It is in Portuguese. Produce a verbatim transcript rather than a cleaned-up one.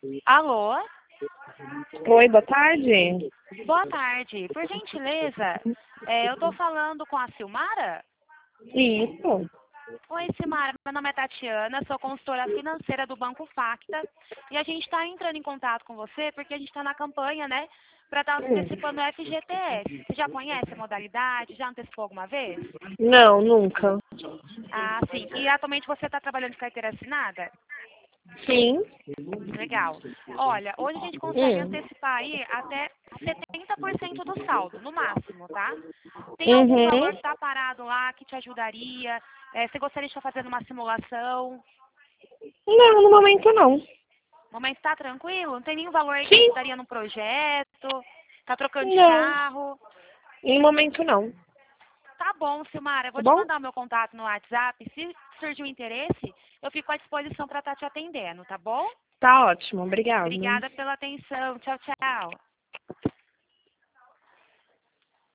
Alô? Oi, boa tarde. Boa tarde. Por gentileza, é, eu estou falando com a Silmara? Isso. Oi, Silmara. Meu nome é Tatiana, sou consultora financeira do Banco Facta. E a gente está entrando em contato com você porque a gente está na campanha, né? Para estar antecipando o F G T S. Você já conhece a modalidade? Já antecipou alguma vez? Não, nunca. Ah, sim. E atualmente você está trabalhando de carteira assinada? Sim. Legal. Olha, hoje a gente consegue Hum. antecipar aí até setenta por cento do saldo, no máximo, tá? Tem algum valor Uhum. que está parado lá que te ajudaria? É, você gostaria de estar fazendo uma simulação? Não, no momento não. O momento está tranquilo? Não tem nenhum valor aí que Sim. ajudaria no projeto? Tá trocando de Não. carro? No momento não. Tá bom, Silmara, eu Tá vou te bom? mandar o meu contato no WhatsApp. Se surgir um interesse, eu fico à disposição para estar te atendendo, tá bom? Tá ótimo, obrigada. Obrigada pela atenção. Tchau, tchau.